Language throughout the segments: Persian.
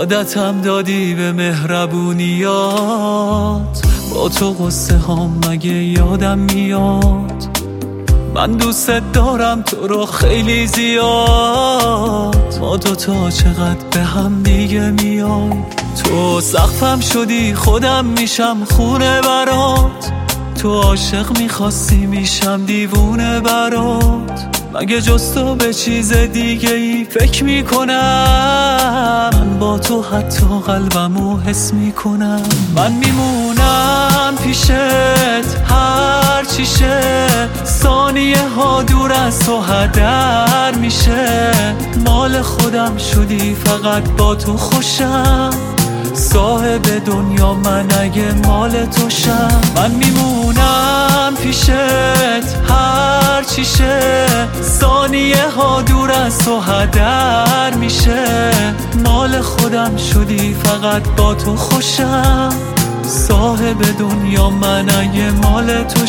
عادتم دادی به مهربونیات، با تو قصه هم مگه یادم میاد؟ من دوست دارم تو رو خیلی زیاد، ما دوتا چقدر به هم دیگه میایم. تو سقفم شدی خودم میشم خونه برات، تو عاشق میخواستی میشم دیوونه برات. مگه جز تو به چیز دیگه ای فکر میکنم؟ من با تو حتی قلبمو حس میکنم. من میمونم پیشت هر چی شه، ثانیه ها دور از تو هدر میشه. مال خودم شدی فقط با تو خوشم، صاحب دنیا من اگه مال تو شم. من میمونم پیشت هر چی شه، ثانیه ها دور از تو هدر میشه. مال خودم شدی فقط با تو خوشم، صاحب دنیا من اگه مال تو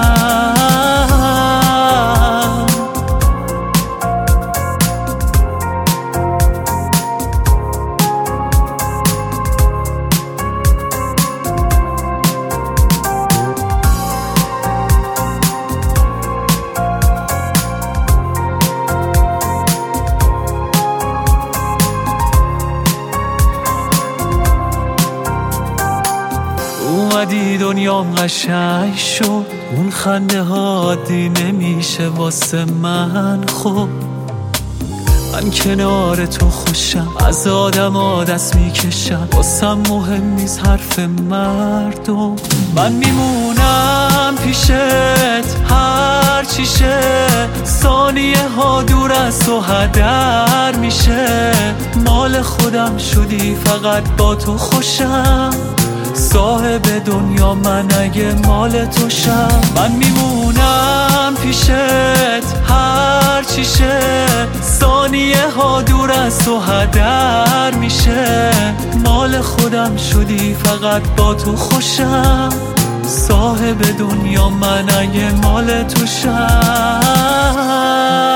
شم. اومدی دنیام قشنگ شد، اون خنده ها عادی نمیشه واسه من. خب من کنار تو خوشم، از آدم دست میکشم، واسم مهم نیست حرف مردم. من میمونم پیشت هر چی شه، ثانیه ها دور از تو هدر میشه. مال خودم شدی فقط با تو خوشم، صاحب دنیا من اگه مال تو شم. من میمونم پیشت هر چی شه، ثانیه ها دور از تو هدر میشه. مال خودم شدی فقط با تو خوشم، صاحب دنیا من اگه مال تو شم.